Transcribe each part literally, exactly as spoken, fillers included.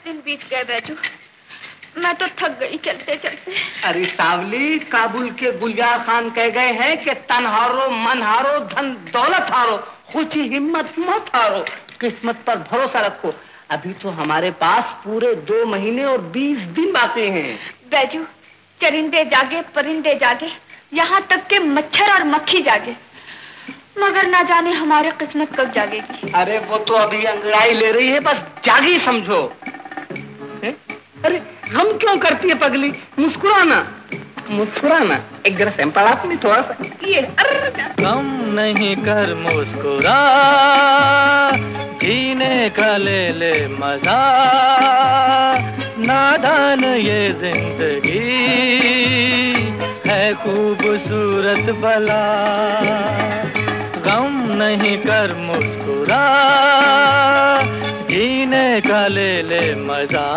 दिन बीत गए बैजू, मैं तो थक गई चलते चलते। अरे सावली, काबुल के गुलजार खान कह गए हैं कि तन हारो, मन हारो, धन दौलत हारो, खुशी हिम्मत मत हारो, किस्मत पर भरोसा रखो। अभी तो हमारे पास पूरे दो महीने और बीस दिन बाकी हैं। बैजू, चरिंदे जागे, परिंदे जागे, यहाँ तक के मच्छर और मक्खी जागे, मगर ना जाने हमारी किस्मत कब जागेगी। अरे वो तो अभी अंगड़ाई ले रही है, बस जागी समझो। है? अरे हम क्यों करती है पगली? मुस्कुराना मुस्कुराना, एक जरा सैंपल आप नहीं थोड़ा सा ये। गम नहीं कर मुस्कुरा, जीने का ले ले मजा, नादान ये जिंदगी है खूबसूरत भला। गम नहीं कर मुस्कुरा, जीने का ले ले मजा,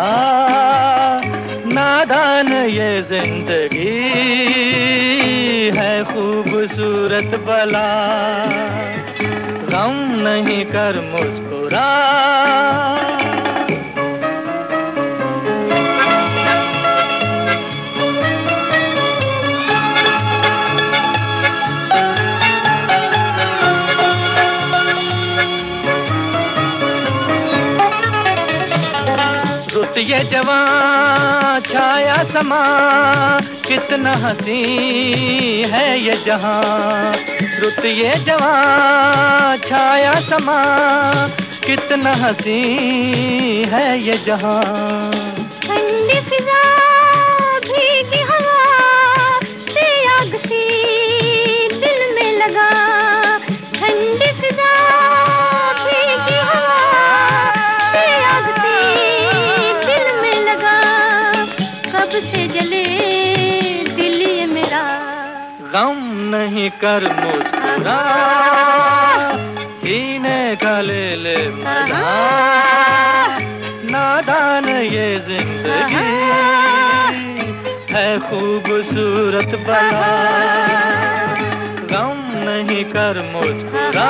नादान ये जिंदगी है खूबसूरत भला। गम नहीं कर मुस्कुरा। रुत ये जवां छाया समा, कितना हसी है ये जहां। रुत ये जवां छाया समा, कितना हसी है ये जहां। ठंडी फिजा भीगी हवा से आग सी दिल में लगा। ठंडी फिजा भीगी हवा से आग सी दिल में लगा। कब से जले दिल ये मेरा। गम नहीं कर मुस्कुरा, जीने का ले ले मजा, नादान ये जिंदगी है खूबसूरत भला। गम नहीं कर मुस्कुरा।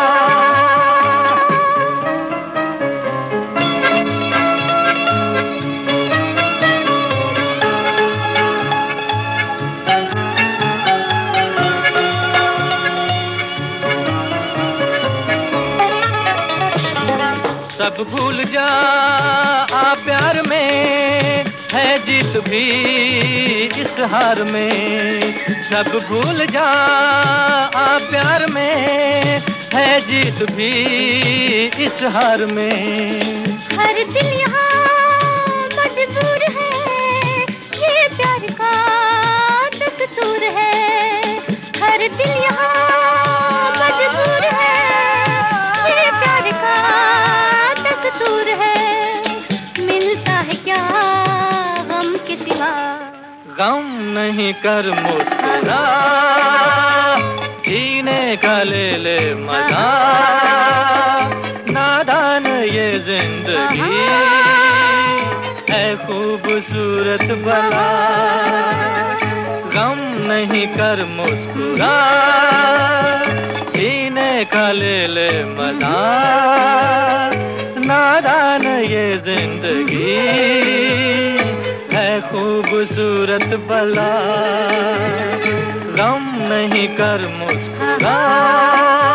सब भूल जा आ प्यार में, है जीत भी इस हार में। सब भूल जा आ प्यार में, है जीत भी इस हार में। हर दिल यहाँ मजबूर है, ये प्यार का दस्तूर है। हर दिल यहाँ मजबूर है, ये प्यार का दस्तूर है। मिलता है क्या गम के सिवा। गम नहीं कर मुस्कुरा, जीने का ले ले मजा, नादान ये जिंदगी है खूबसूरत भला। गम नहीं कर मुस्कुरा, जीने का ले ले मजा, नादान ये जिंदगी है खूबसूरत भला। गम नहीं कर मुस्कुरा।